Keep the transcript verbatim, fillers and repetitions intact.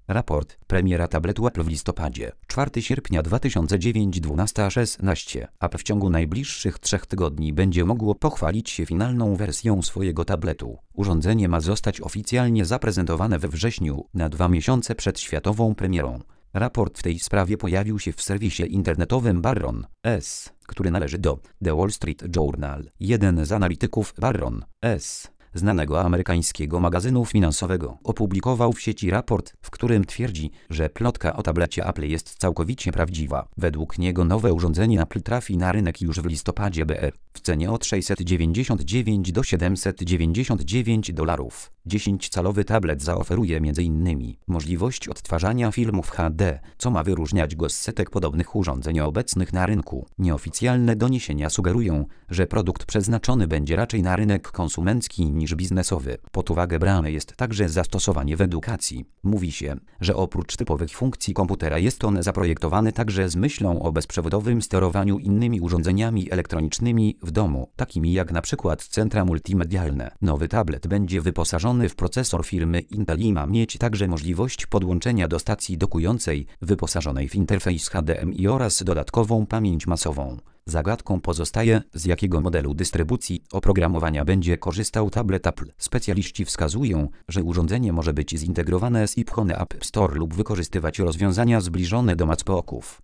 Raport. Premiera tabletu Apple w listopadzie. czwartego sierpnia dwa tysiące dziewięć dwunasta szesnaście. Apple w ciągu najbliższych trzech tygodni będzie mogło pochwalić się finalną wersją swojego tabletu. Urządzenie ma zostać oficjalnie zaprezentowane we wrześniu, na dwa miesiące przed światową premierą. Raport w tej sprawie pojawił się w serwisie internetowym Barron S., który należy do The Wall Street Journal. Jeden z analityków Barron S., znanego amerykańskiego magazynu finansowego, opublikował w sieci raport, w którym twierdzi, że plotka o tablecie Apple jest całkowicie prawdziwa. Według niego nowe urządzenie Apple trafi na rynek już w listopadzie B R w cenie od sześćset dziewięćdziesiąt dziewięć do siedemset dziewięćdziesiąt dziewięć dolarów. dziesięciocalowy tablet zaoferuje między innymi możliwość odtwarzania filmów H D, co ma wyróżniać go z setek podobnych urządzeń obecnych na rynku. Nieoficjalne doniesienia sugerują, że produkt przeznaczony będzie raczej na rynek konsumencki niż biznesowy. Pod uwagę brane jest także zastosowanie w edukacji. Mówi się, że oprócz typowych funkcji komputera jest on zaprojektowany także z myślą o bezprzewodowym sterowaniu innymi urządzeniami elektronicznymi w domu, takimi jak na przykład centra multimedialne. Nowy tablet będzie wyposażony w procesor firmy Intel i ma mieć także możliwość podłączenia do stacji dokującej, wyposażonej w interfejs H D M I oraz dodatkową pamięć masową. Zagadką pozostaje, z jakiego modelu dystrybucji oprogramowania będzie korzystał tablet Apple. Specjaliści wskazują, że urządzenie może być zintegrowane z iPhone App Store lub wykorzystywać rozwiązania zbliżone do macOSów.